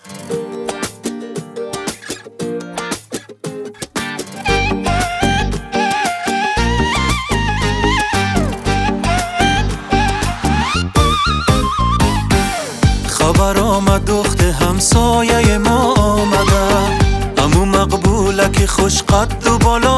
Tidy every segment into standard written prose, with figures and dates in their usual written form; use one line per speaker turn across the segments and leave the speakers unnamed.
خبر آمد دخت همسایه ما آمده، امو مقبوله که خوش قد و بالا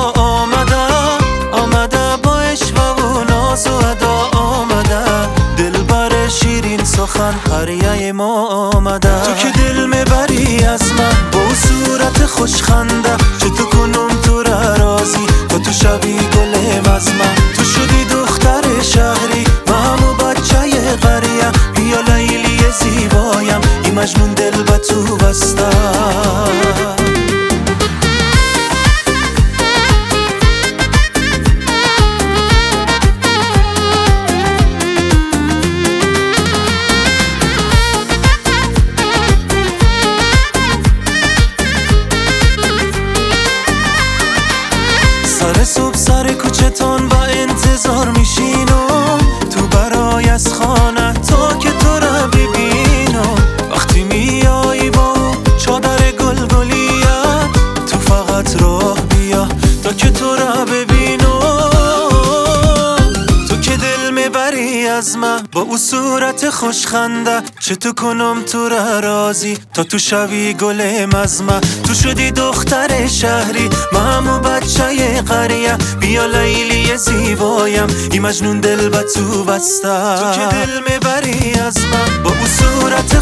آمده با عشق و ناز و ادا آمده، دلبر شیرین سخن قریه ما آمده. تو که دل میبری از من با صورت خوشخنده، چه تو کنم تو را راضی تا تو شوی گلم از من. تو شدی دختر شهری من همو بچه قریه، بیا لیلی زیبایم این مجنون دل به تو بسته. سر صبح سر کوچه تان با انتظار میشینم، تو برای از خانه تا که تو را ببینم. وقتی میایی با چادر گلگلیت، تو فقط راه بیا تا که تو را ببینم. تو که دل میبری از من با او صورت خوشخنده، چه تو کنم تو را راضی تا تو شوی گلم از من. تو شدی دختر شهری من همو بچه قریه، بیا لیلی زیبایم این مجنون دل به تو بسته. تو که دل میبری از من با او صورت